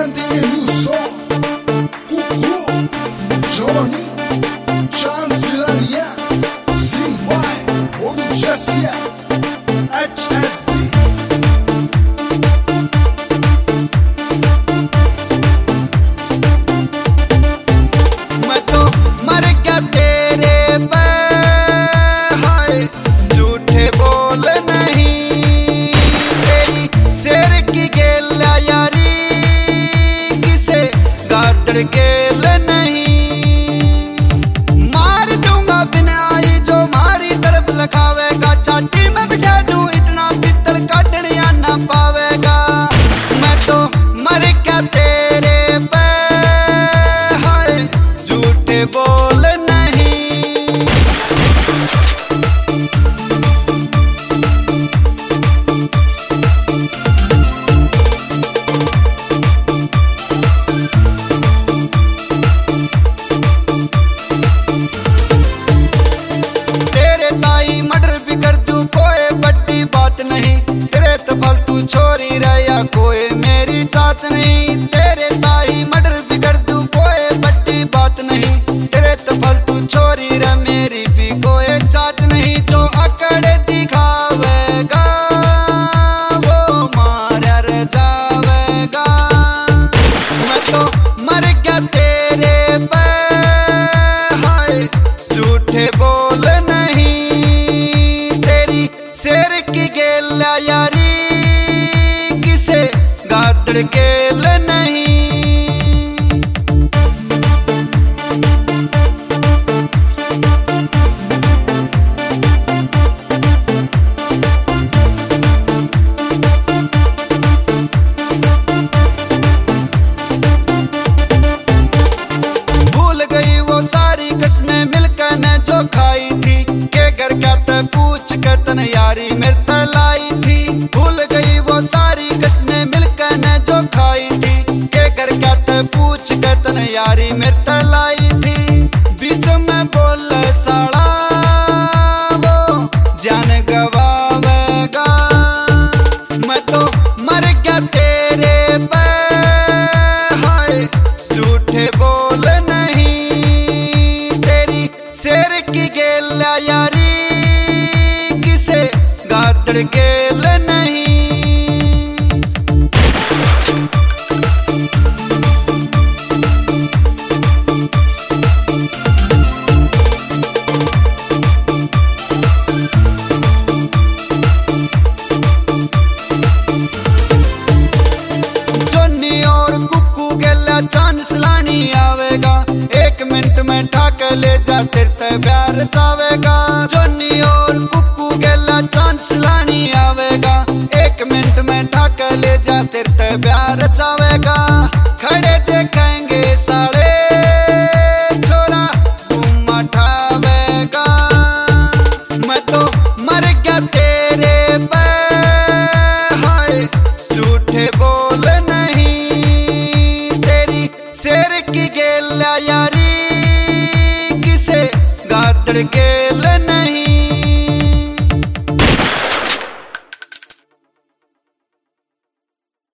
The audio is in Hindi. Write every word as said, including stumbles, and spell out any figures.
presenting a new song. Cuckoo, Johnny, Chansilaria, Sing by Olujasia, H S B. मैं तो मर गया तेरे पे, हाय झूठे बोल नहीं, तेरी शेर की गेल यारी किसे गादड़ गेल नहीं। मार दूंगा बिन आई जो मारी तरफ लखावेगा, छाती में बिठा दूं इतना पित्तल काटनिया ना पावेगा। मैं तो मर गया तेरे पे, हाय झूठे बोल नहीं। तेरे ताई मर्डर भी कर दूं कोई बड़ी बात नहीं, तेरे तो फालतू छोरी रहा कोई मेरी चाहत नहीं। तेरे ताई मर्डर भी कर दूं कोई बड़ी बात नहीं, तेरे तो फालतू छोरी रहा मेरी भी कोई चाहत नहीं। जो अकड़ दिखावेगा वो मारा रह जावेगा। मैं तो मर गया तेरे पे, हाय झूठे बोल नहीं, तेरी शेर की गेल यारी किसे गादड़ गेल नहीं। भूल गई वो सारी कसमें मिलकर ने जो खाई थी, के घर क्या ते पूछ के तन यारी मेरे ते लाई थी। भूल गई वो सारी कसमें मिलकर ने जो खाई थी, के घर क्या ते पूछ के तन यारी मेरे ते लाई थी। बीच में बोले साला वो जान गवावेगा। मैं तो मर गया तेरे पे, हाय झूठे बोल नहीं, तेरी शेर की गेल यारी किसे गादड़ गेल नहीं। जोनी और कुकू गेला चांस लानी आवेगा, एक मिनट में ठाक ले जा तेरे ते प्यार चावेगा। जोनी और कुकू गेला चांस लानी आवेगा, एक मिनट में ठाक ले जा तेरे ते प्यार चावेगा। खड़े देखेंगे साले छोरा तुम ठावेगा। मैं तो मर गया तेरे पे, हाय झूठे बोल नहीं, तेरी शेर की गेल यारी किसे गादड़ गेल